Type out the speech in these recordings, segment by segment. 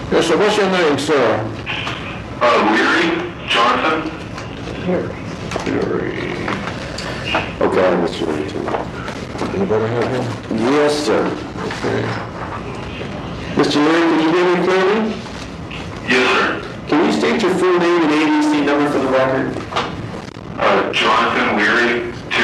Yes, sir. What's your name, sir? Leary, Jonathan. Leary. Okay, Mr. Leary. Anybody have him? Yes, sir. Okay. Mr. Leary, can you hear me clearly? Yes, sir. Can you state your full name and ADC number for the record? Jonathan Leary,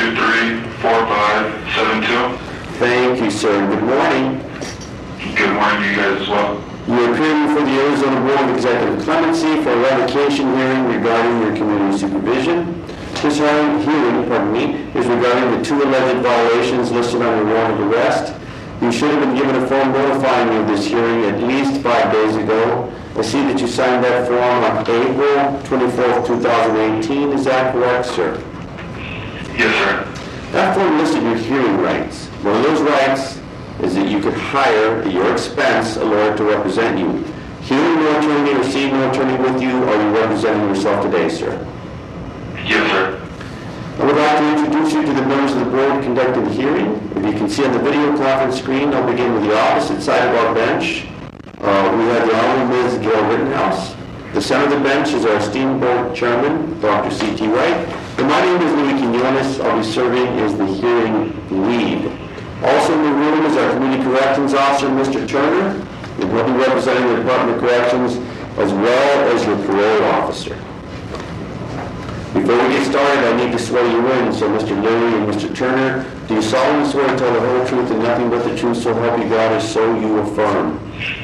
234572. Thank you, sir. Good morning. Good morning to you guys as well. You are appearing before the Arizona Board of Executive Clemency for a revocation hearing regarding your community supervision. This hearing, is regarding the 2 alleged violations listed on your warrant of arrest. You should have been given a form notifying you of this hearing at least 5 days ago. I see that you signed that form on April 24th, 2018. Is that correct, sir? Yes, sir. That form listed your hearing rights. One of those rights is that you could hire, at your expense, a lawyer to represent you. Hearing no attorney or seeing no attorney with you, are you representing yourself today, sir? Yes, sir. I would like to introduce you to the members of the board conducting the hearing. If you can see on the video conference screen, I'll begin with the opposite side of our bench. We have the Honorable Ms. Gail Rittenhouse. The center of the bench is our esteemed board chairman, Dr. C.T. Wright. And my name is Louis Quinones. I'll be serving as the hearing lead. Also in the room is our Community Corrections Officer, Mr. Turner, and he'll be representing the Department of Corrections as well as your parole officer. Before we get started, I need to swear you in. So, Mr. Leary and Mr. Turner, do you solemnly swear to tell the whole truth and nothing but the truth, so help you God, or so you affirm?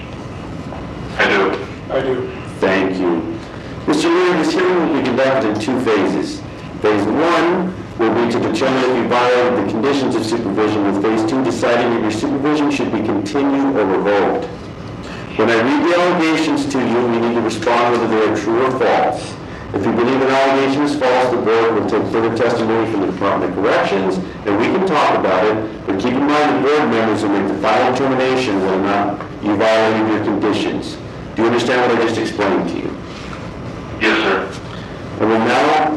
I do. I do. Thank you. Mr. Leary, this hearing will be conducted in 2 phases. Phase 1 will be to determine if you violated the conditions of supervision, with Phase 2 deciding if your supervision should be continued or revoked. When I read the allegations to you, you need to respond whether they are true or false. If you believe an allegation is false, the board will take further testimony from the Department of Corrections, and we can talk about it, but keep in mind the board members will make the final determination whether or not you violated your conditions. Do you understand what I just explained to you? Yes, sir. I will now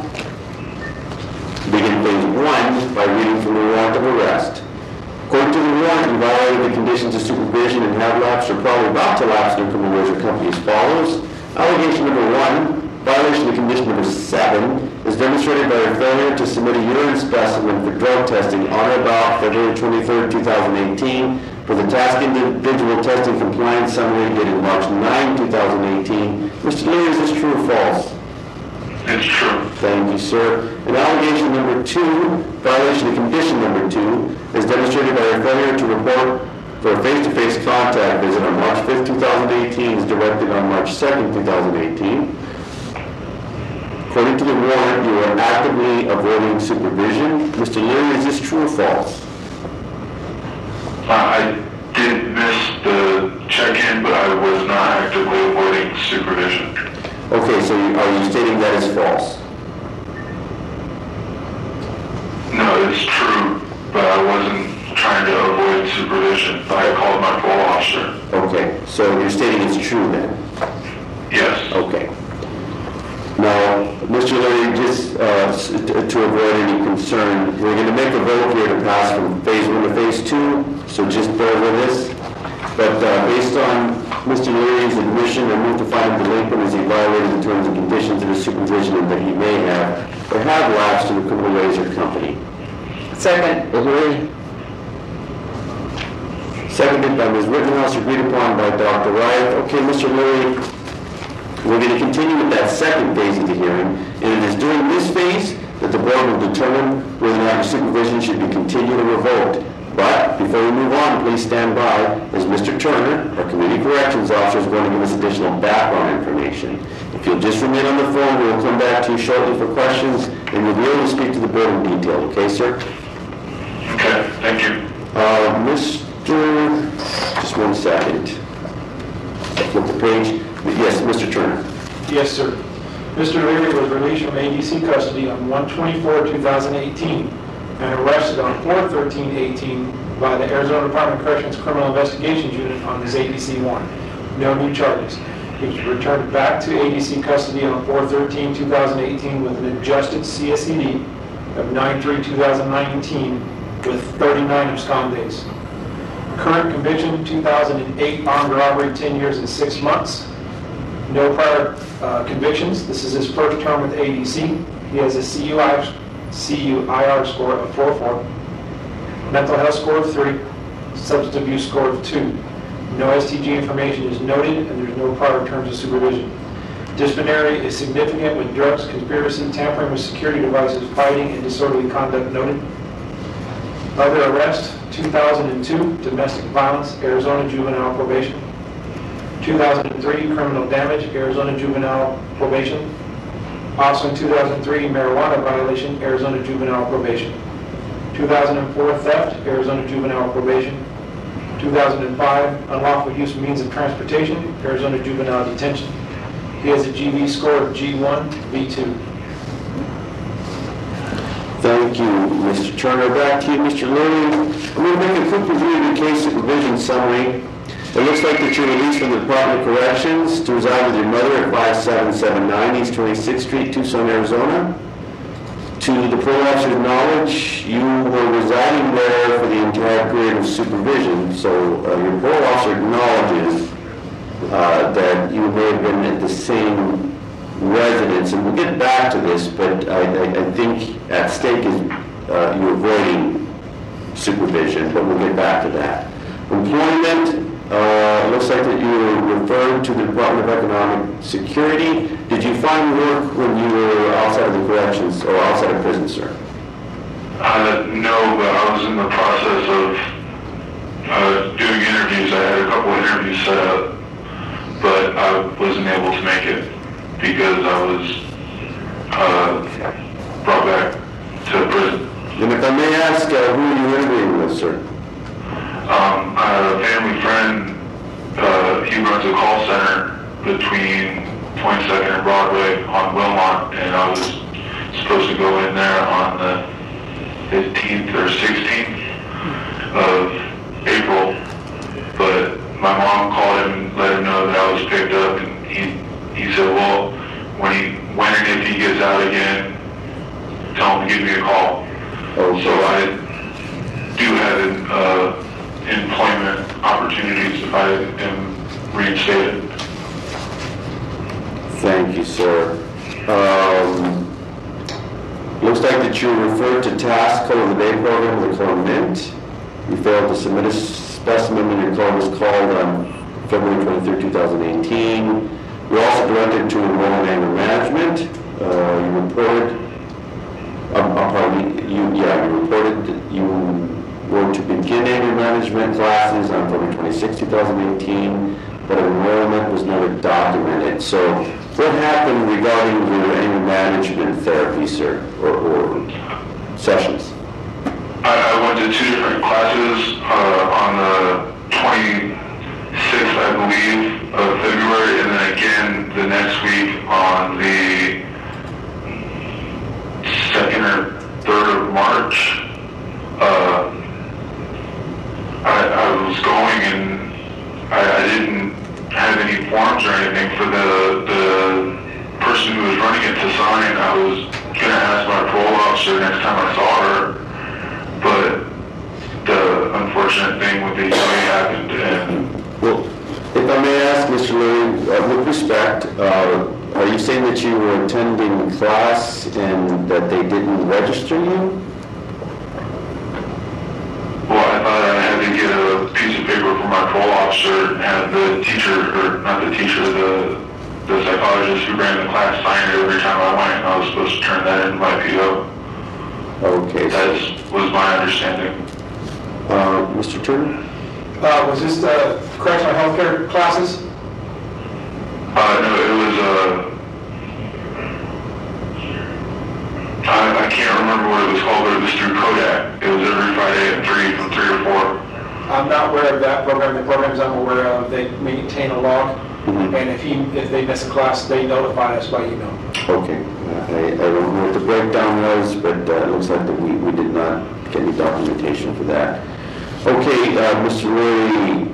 begin Phase 1 by reading from the warrant of arrest. According to the warrant, you violated the conditions of supervision and have lapsed or probably about to lapse in your criminal ways or company as follows. Allegation number 1, violation of condition number 7, is demonstrated by your failure to submit a urine specimen for drug testing on or about February 23rd, 2018 for the task individual testing compliance summary dated March 9, 2018. Mr. Leary, is this true or false? It's true. Thank you, sir. And allegation number 2, violation of condition number 2, is demonstrated by your failure to report for a face-to-face contact visit on March 5th, 2018, as directed on March 2nd, 2018. According to the warrant, you are actively avoiding supervision. Mr. Leary, is this true or false? I did miss the check-in, but I was not actively avoiding supervision. Okay, so are you stating that is false? No, it's true, but I wasn't trying to avoid supervision. I called my parole officer. Okay, so you're stating it's true then? Yes. Okay. Now, Mr. Leary, just to avoid any concern, we're going to make a vote here to pass from Phase 1 to Phase 2, so just bear with us. But based on Mr. Leary's admission, I move to find him delinquent as he violated the terms and conditions of his supervision and that he may have or have lapsed in the criminal ways or company. Second. Leary? Seconded by Ms. Rittenhouse, agreed upon by Dr. Wright. Okay, Mr. Leary, we're going to continue with that second phase of the hearing, and it is during this phase that the board will determine whether or not your supervision should be continued or revoked. But before we move on, please stand by, as Mr. Turner, our Community Corrections Officer, is going to give us additional background information. If you'll just remain on the phone, we will come back to you shortly for questions, and you'll be able to speak to the board in detail. Okay, sir? Okay, thank you. Just 1 second. Flip the page. Yes, Mr. Turner. Yes, sir. Mr. Leary was released from ADC custody on 1/24/2018 and arrested on 4/13/18 by the Arizona Department of Corrections Criminal Investigations Unit on his ADC warrant. No new charges. He was returned back to ADC custody on 4/13/2018 with an adjusted CSED of 9/3/2019 with 39 abscond days. Current conviction, 2008 armed robbery, 10 years and 6 months. No prior convictions. This is his first term with ADC. He has a CUIR score of 4.4, mental health score of 3, substance abuse score of 2. No STG information is noted, and there's no prior terms of supervision. Disciplinary is significant with drugs, conspiracy, tampering with security devices, fighting, and disorderly conduct noted. Other arrest, 2002, domestic violence, Arizona juvenile probation. 2003, criminal damage, Arizona juvenile probation. Also in 2003, marijuana violation, Arizona juvenile probation. 2004, theft, Arizona juvenile probation. 2005, unlawful use of means of transportation, Arizona juvenile detention. He has a GV score of G1, V2. Thank you, Mr. Turner. Back to you, Mr. Leary. I'm going to make a quick review of your case supervision summary. It looks like that you're released from the Department of Corrections to reside with your mother at 5779 East 26th Street, Tucson, Arizona. To the parole officer's knowledge, you were residing there for the entire period of supervision, so your parole officer acknowledges that you may have been at the same residence, and we'll get back to this, but I think at stake is you avoiding supervision, but we'll get back to that. Employment, it looks like that you were referred to the Department of Economic Security. Did you find work when you were outside of the corrections or outside of prison, sir? No, but I was in the process of doing interviews. I had a couple of interviews set up, but I wasn't able to make it because I was brought back to prison. And if I may ask, who are you interviewing with, sir? I have a family friend. He runs a call center between 22nd and Broadway on Wilmot, and I was supposed to go in there on the 15th or 16th of April, but my mom called him and let him know that I was picked up, and he said, well, when and if he gets out again, tell him to give me a call. Okay. So I do have employment opportunities if I am reinstated. Thank you, sir. Looks like that you were referred to task code of the day program with the Corps Mint. You failed to submit a specimen when your call was called on February 23, 2018. You're also directed to enroll in anger management. You reported that you were to begin anger management classes on February 26, 2018, but enrollment was never documented. So what happened regarding your anger management therapy, sir, or sessions? I went to 2 different classes on the 26th, I believe, of February, and then again the next week on the 2nd or 3rd of March. I was going and I didn't have any forms or anything for the person who was running it to sign. I was going to ask my parole officer next time I saw her, but the unfortunate thing with the hearing happened. And Well, if I may ask, Mr. Leary, with respect, are you saying that you were attending class and that they didn't register you? well, I thought I had to get a piece of paper from my parole officer and have the teacher, or not the teacher, the psychologist who ran the class sign it every time I went, and I was supposed to turn that in my PO. Okay. That was my understanding. Mr. Turner? Was this the correctional healthcare classes? No, it was, I can't remember what it was called, but it was through Kodak. It was every Friday at 3, from 3 to 4. I'm not aware of that program. The programs I'm aware of, they maintain a log, and if they miss a class, they notify us by email. Okay. I don't know what the breakdown was, but it looks like that we did not get any documentation for that. Okay, Mr. Leary,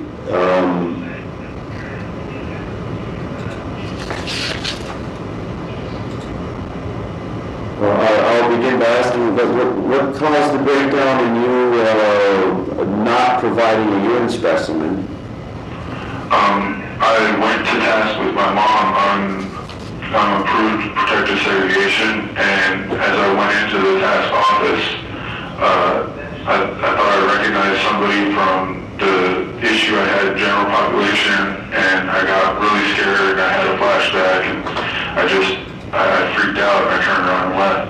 I'll begin begin by asking, what caused the breakdown in you not providing a urine specimen? I went to task with my mom on approved protective segregation, and as I went into the task office, I thought I recognized somebody from the issue I had, general population, and I got really scared. I had a flashback, and I freaked out, and I turned around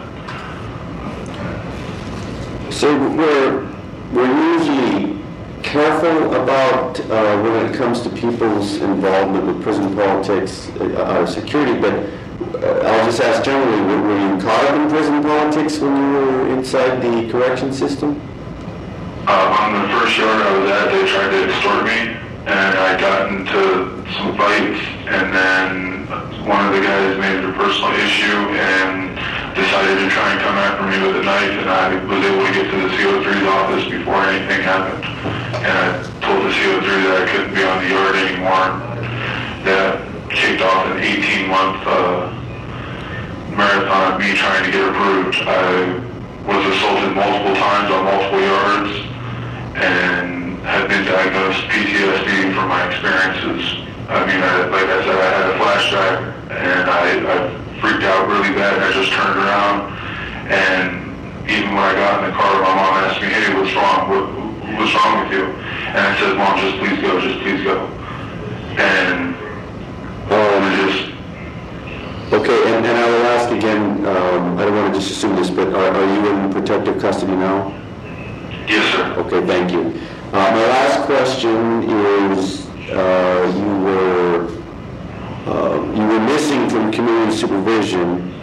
and left. So we're usually careful about when it comes to people's involvement with prison politics, security, but I'll just ask generally, were you caught up in prison politics when you were inside the correction system? On the first yard I was at, they tried to extort me, and I got into some fights, and then one of the guys made it a personal issue and decided to try and come after me with a knife, and I was able to get to the CO3's office before anything happened. And I told the CO3 that I couldn't be on the yard anymore. That kicked off an 18-month marathon of me trying to get approved. I was assaulted multiple times on multiple yards and had been diagnosed PTSD from my experiences. I mean, like I said, I had a flashback, and I freaked out really bad. I just turned around, and even when I got in the car, my mom asked me, "Hey, what's wrong? What's wrong with you?" And I said, "Mom, just please go. And Okay, and I will ask again, I don't want to just assume this, but are you in protective custody now? Yes, sir. Okay, thank you. My last question is, you were missing from community supervision,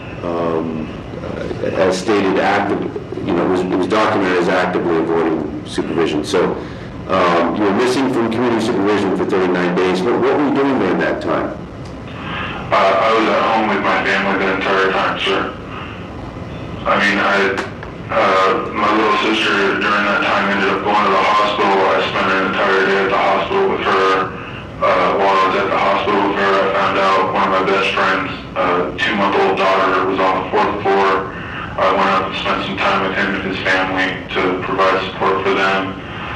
as stated, it was documented as actively avoiding supervision. So you were missing from community supervision for 39 days. What were you doing during that time? I was at home with my family the entire time, sir. I mean, my little sister during that time ended up going to the hospital. I spent an entire day at the hospital with her. While I was at the hospital with her, I found out one of my best friends' 2-month-old daughter was on the 4th floor. I went up and spent some time with him and his family to provide support for them.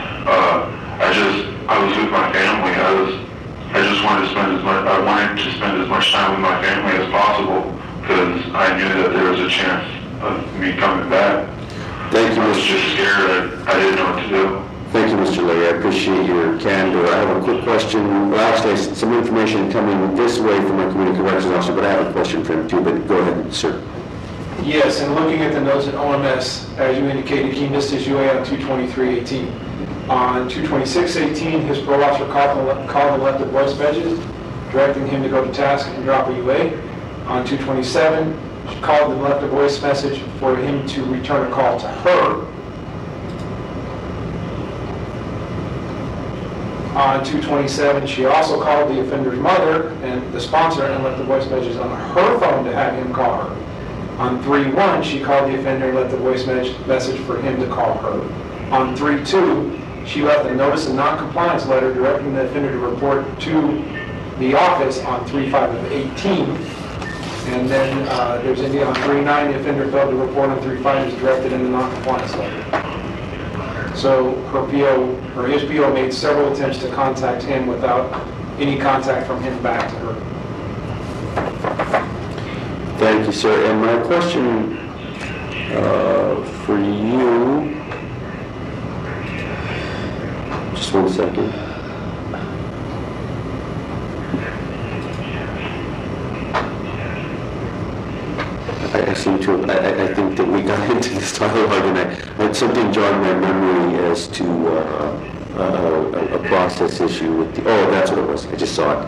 I was with my family. I wanted to spend as much time with my family as possible because I knew that there was a chance of me coming back. Thank you, I was just scared. I didn't know what to do. Thank you, Mr. Lay. I appreciate your candor. I have a quick question. Well, actually, some information coming this way from our community corrections officer, but I have a question for him too, but go ahead, sir. Yes, and looking at the notes at OMS, as you indicated, he missed his UA on 2/23/18. On 2/26/18, his parole officer called and left a voice message directing him to go to task and drop a UA. On 2/27, she called and left a voice message for him to return a call to her. On 2/27, she also called the offender's mother and the sponsor and left the voice message on her phone to have him call her. On 3/1, she called the offender and left the voice message for him to call her. On 3/2, she left a notice of non-compliance letter directing the offender to report to the office on 3/5/18. And then there's India on 3/9, the offender failed to report on 3/5 as directed in the non-compliance letter. So his PO made several attempts to contact him without any contact from him back to her. Thank you, sir. And my question for you, just 1 second. I think that we got into this dialogue and something jogged my memory as to a process issue with that's what it was. I just saw it.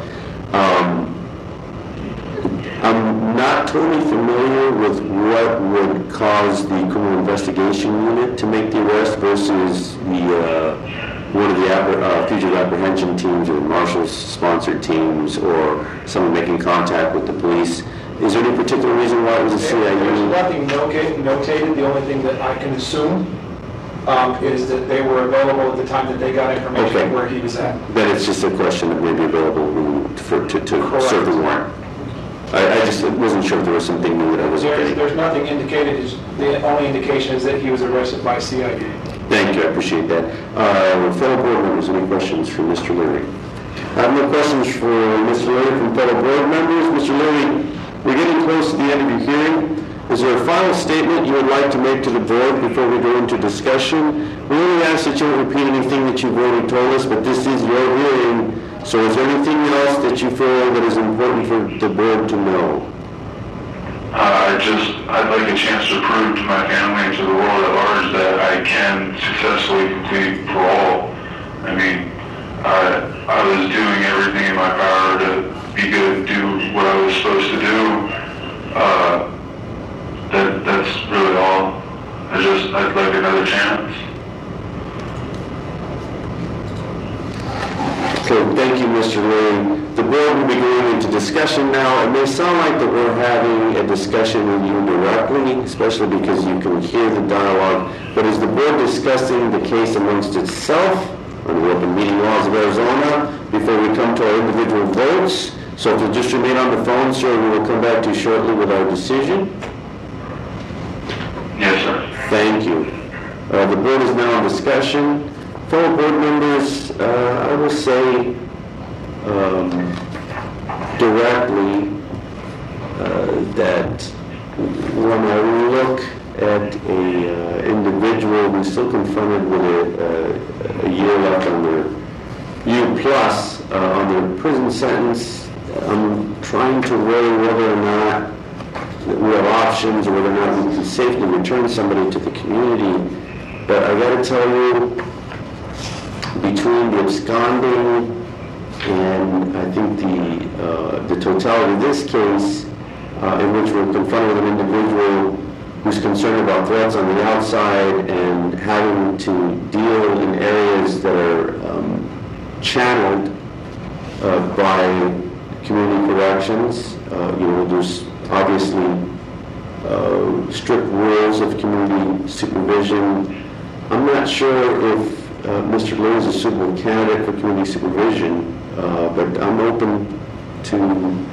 I'm not totally familiar with what would cause the criminal investigation unit to make the arrest versus one of the fugitive apprehension teams or marshals sponsored teams or someone making contact with the police. Is there any particular reason why it was a CIU? There's nothing notated. The only thing that I can assume is that they were available at the time that they got information where he was at. Then it's just a question of maybe available room to serve the warrant. I just wasn't sure if there was something new that I wasn't getting. There's nothing indicated, the only indication is that he was arrested by CID. Thank you, I appreciate that. Fellow board members, any questions for Mr. Leary? I have no questions for Mr. Leary from fellow board members. Mr. Leary, we're getting close to the end of your hearing. Is there a final statement you would like to make to the board before we go into discussion? We only ask that you don't repeat anything that you've already told us, but this is your hearing, so is there anything else that you feel that is important for the board to know? I'd like a chance to prove to my family and to the world at large that I can successfully complete parole. I mean, I was doing everything in my power to be good and do what I was supposed to do. That's really all. I'd like another chance. Okay, thank you, Mr. Leary. The board will be going into discussion now. It may sound like that we're having a discussion with you directly, especially because you can hear the dialogue, but is the board discussing the case amongst itself under the open meeting laws of Arizona before we come to our individual votes? So if you'll just remain on the phone, sir, we will come back to you shortly with our decision. Yes, sir. Thank you. The board is now in discussion. Fellow board members, I will say directly that when I look at a individual who's still confronted with a year left on their on their prison sentence, I'm trying to weigh whether or not we have options or whether or not we can safely return somebody to the community. But I got to tell you, between the absconding and I think the totality of this case, in which we're confronted with an individual who's concerned about threats on the outside and having to deal in areas that are channeled by community corrections. There's obviously strict rules of community supervision. I'm not sure if Mr. Leary is a suitable candidate for community supervision, but I'm open to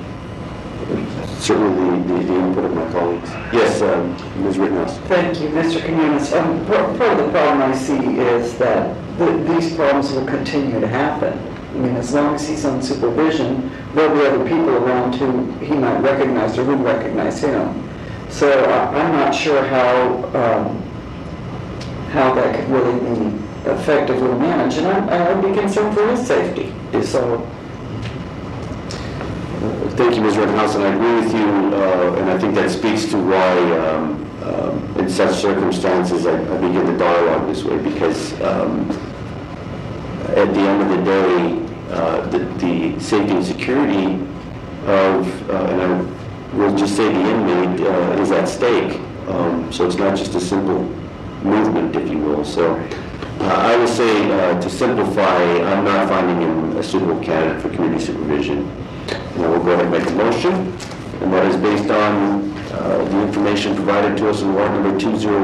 certainly the input of my colleagues. Yes, Ms. Rittenhouse. Thank you, Mr. Quinones. Part of the problem I see is that these problems will continue to happen. I mean, as long as he's on supervision, there'll be other people around who he might recognize or would recognize him. So I'm not sure how that could really be effectively managed, and I would be concerned for his safety. So. Thank you, Ms. Rittenhouse, and I agree with you, and I think that speaks to why, in such circumstances, I begin the dialogue this way, because at the end of the day, the safety and security of, and I will just say the inmate, is at stake. So it's not just a simple movement, if you will. So I will say, to simplify, I'm not finding him a suitable candidate for community supervision. Now we'll go ahead and make a motion, and that is based on the information provided to us in warrant number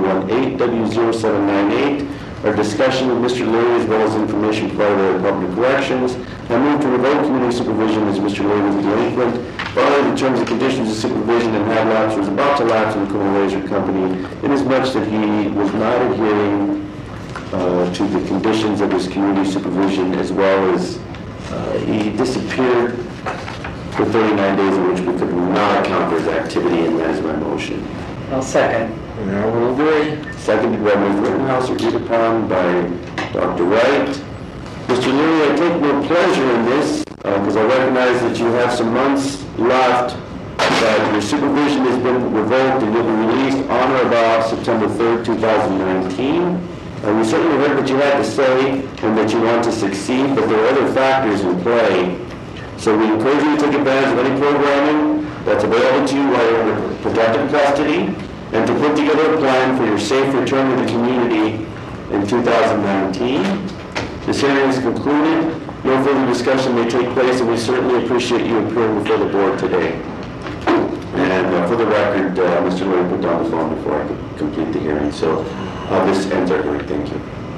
2018W0798, our discussion with Mr. Leary as well as information provided by the Department of Corrections. I move to revoke community supervision as Mr. Leary was delinquent, violating the terms and conditions of supervision and had lapsed or was about to lapse in the criminal razor company, inasmuch that he was not adhering to the conditions of his community supervision, as well as he disappeared for 39 days in which we could not account for his activity, and that is my motion. I'll second. And I will agree. Seconded by Ms. Rittenhouse, agreed upon by Dr. Wright. Mr. Leary, I take no pleasure in this because I recognize that you have some months left, that your supervision has been revoked and you'll be released on or about September 3rd, 2019. We certainly heard what you had to say and that you want to succeed, but there are other factors in play. So we encourage you to take advantage of any programming that's available to you while you're under protective custody, and to put together a plan for your safe return to the community in 2019. This hearing is concluded. No further discussion may take place, and we certainly appreciate you appearing before the board today. And for the record, Mr. Leary put down the phone before I could complete the hearing. So this ends our hearing. Thank you.